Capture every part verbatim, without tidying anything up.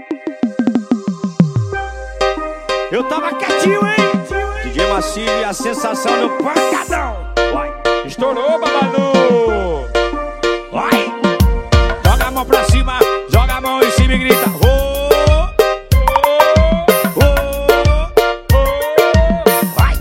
Eu tava quietinho, hein? D J Macílio e a sensação no pancadão. Vai. Estourou, Babalu. Vai. Joga a mão pra cima, joga a mão em cima e grita. Oh, oh, oh, oh. Vai.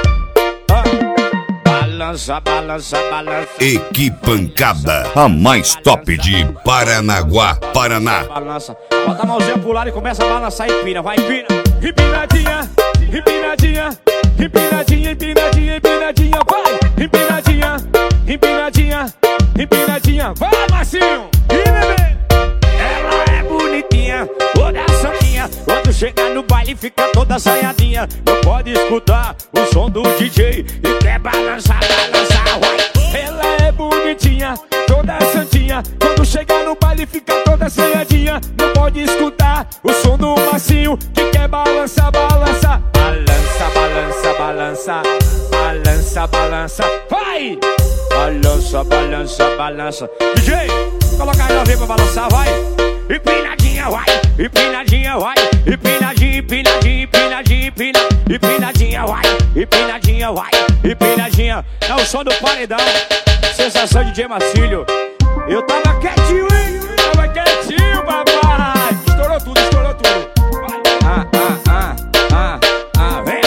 Ah. Balança, balança, balança. Equipancada, a mais top de Paranaguá, Paraná. Balança. Bota a mãozinha pro lado e começa a balançar e empina. Vai, empina. Empinadinha, empinadinha, empinadinha, empinadinha, empinadinha, vai! Empinadinha, empinadinha, empinadinha, vai, Marcinho! E bebê! Ela é bonitinha, toda santinha. Quando chega no baile fica toda assanhadinha. Não pode escutar o som do D J e quer balançar, balançar, vai! Ela é bonitinha, toda santinha. Quando chega no baile fica toda assanhadinha. Não pode escutar o som do Marcinho que quer balançar, balançar. Balança, balança, balança, balança, balança, vai! Balança, balança, balança. D J, coloca aí novinha pra balançar, vai! Empinadinha, vai! Empinadinha, vai! Empinadinha, empinadinha, empinadinha, empina. Empinadinha, vai! Empinadinha, vai! Empinadinha. É o som do paredão. Sensação de D J Macílio. Eu tava quietinho, hein? Tava quietinho, papai! Estourou tudo, estourou tudo. Vai! Ah, ah, ah, ah, ah, vem!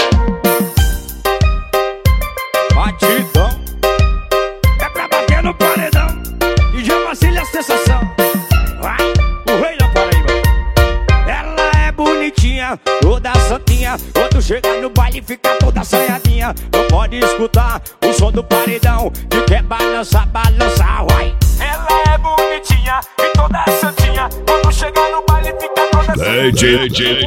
Batidão. É pra bater no paredão. D J Macílio é a sensação. Vai! O rei da Paraíba. Ela é bonitinha, toda santinha. Quando chega no baile fica toda assanhadinha. Não pode escutar o som do paredão que quer balançar, balançar, vai! Ela é bonitinha e toda santinha. Quando chegar no baile fica toda D J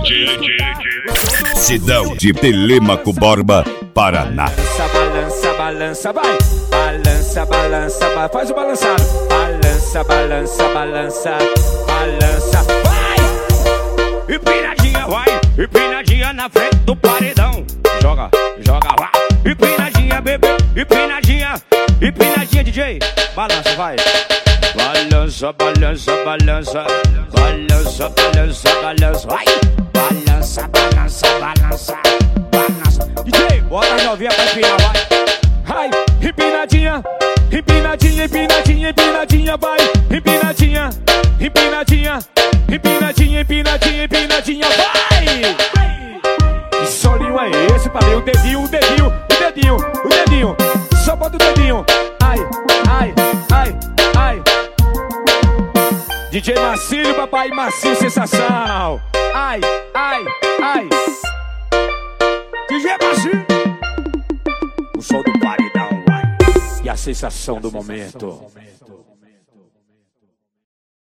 Sidão de Telêmaco Borba, Paraná. Balança, balança, balança, vai! Balança, balança, ba... faz o balançado. Balança, balança, balança, balança, vai! Empinadinha, vai! Empinadinha na frente do paredão. Joga, joga, vai! Empinadinha, bebê! Empinadinha! Empinadinha, D J! Balança, vai! Balança, balança, balança. Balança, balança, balança. Vai! Balança, balança, balança. Balança. D J, bota a novinha pra empinar, vai! Ai, empinadinha, empinadinha, empinadinha, empinadinha, vai! Empinadinha, empinadinha, empinadinha, empinadinha, empinadinha, vai! Que solinho é esse, pai? O dedinho, o dedinho, o dedinho, o dedinho. Só bota o dedinho. Ai, ai, ai, ai. D J Macílio, papai Macílio, sensação. Ai, ai, ai. D J Macílio. O som do paredão, vai! E a sensação do momento.